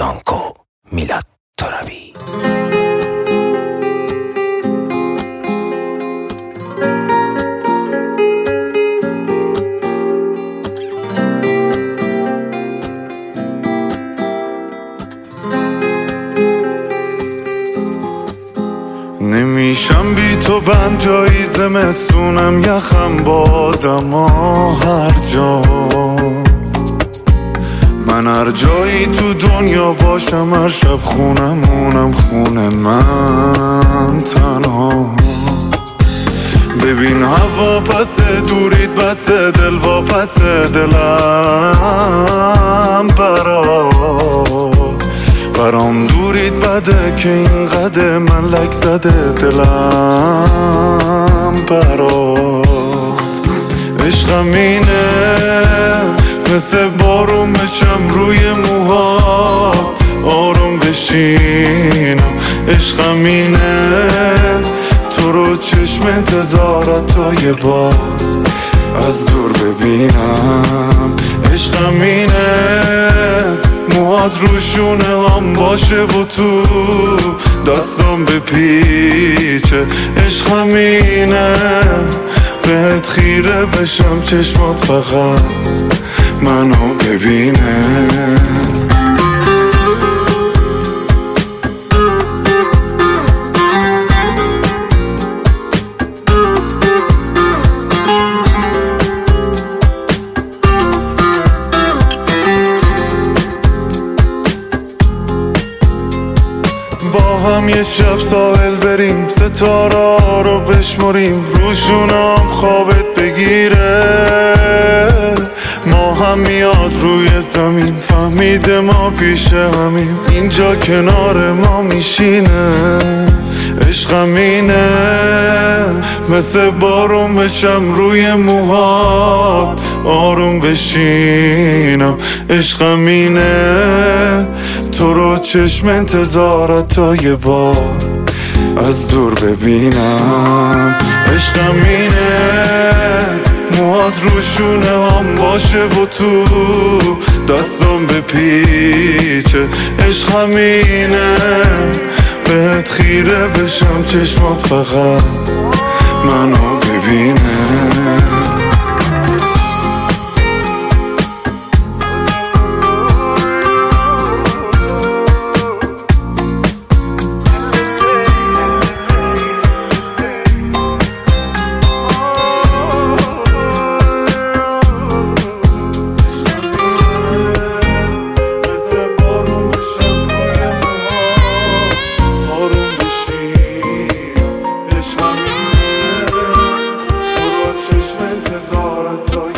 اوزانکو میلاد ترابی. نمیشم بی تو بند جایی زمستونم یخم بادم هر جا. من هر جایی تو دنیا باشم هر شب خونمونم خونه من تنها. ببین هوا پسه دورید بسه دل و پسه دلم برام دورید بده که این قده من لک زده دلم برات. عشقم اینه مثل بارون بچم روی موهات آروم بشینم. عشقم اینه تو رو چشم انتظارت تا یه بار از دور ببینم. عشقم اینه موهات روشونه هم باشه و تو دستم بپیچه. عشقم اینه بهت خیره بشم چشمات فقط منو ببینه. با هم یه شب ساحل بریم ستاره رو بشمریم روشونم خوابت بگیره. ما هم میاد روی زمین فهمیده ما پیش همیم اینجا کنار ما میشینه. عشقم اینه مثل بارون بچم روی موهات آروم بشینم. عشقم اینه تو رو چشم انتظارت تا یه بار از دور ببینم. عشقم اینه موهات روشونه هم باشه و تو دستم بپیچه. عشقم اینه بهت خیره بشم چشمات فقط منو ببینه. انتظارت تا